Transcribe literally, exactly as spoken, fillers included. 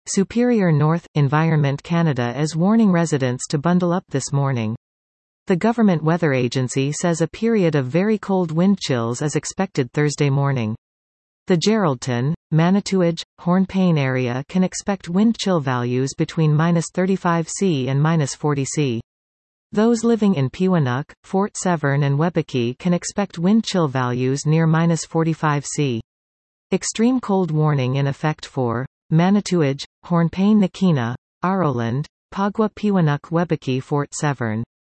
Superior North – Environment Canada is warning residents to bundle up this morning. The government weather agency says a period of very cold wind chills is expected Thursday morning. The Geraldton, Manitouwadge, Hornepayne area can expect wind chill values between minus thirty-five Celsius and minus forty Celsius. Those living in Peewanook, Fort Severn and Webeki can expect wind chill values near minus forty-five Celsius. Extreme cold warning in effect for Manitouwadge, Hornepayne Nakina, Aroland, Pagwa Peewanook Webeki Fort Severn.